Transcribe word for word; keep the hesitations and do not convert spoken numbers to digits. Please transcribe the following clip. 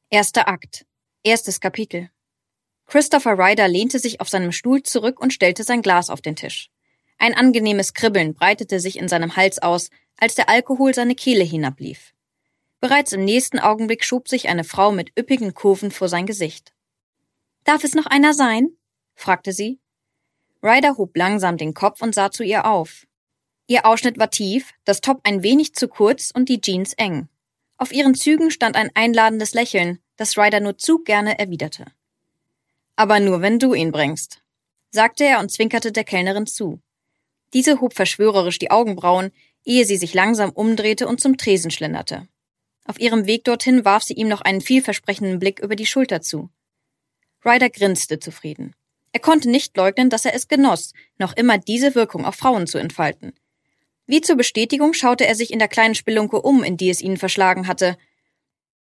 Erster Akt. Erstes Kapitel. Christopher Ryder lehnte sich auf seinem Stuhl zurück und stellte sein Glas auf den Tisch. Ein angenehmes Kribbeln breitete sich in seinem Hals aus, als der Alkohol seine Kehle hinablief. Bereits im nächsten Augenblick schob sich eine Frau mit üppigen Kurven vor sein Gesicht. »Darf es noch einer sein?« fragte sie. Ryder hob langsam den Kopf und sah zu ihr auf. Ihr Ausschnitt war tief, das Top ein wenig zu kurz und die Jeans eng. Auf ihren Zügen stand ein einladendes Lächeln, das Ryder nur zu gerne erwiderte. »Aber nur, wenn du ihn bringst«, sagte er und zwinkerte der Kellnerin zu. Diese hob verschwörerisch die Augenbrauen, ehe sie sich langsam umdrehte und zum Tresen schlenderte. Auf ihrem Weg dorthin warf sie ihm noch einen vielversprechenden Blick über die Schulter zu. Ryder grinste zufrieden. Er konnte nicht leugnen, dass er es genoss, noch immer diese Wirkung auf Frauen zu entfalten. Wie zur Bestätigung schaute er sich in der kleinen Spelunke um, in die es ihn verschlagen hatte,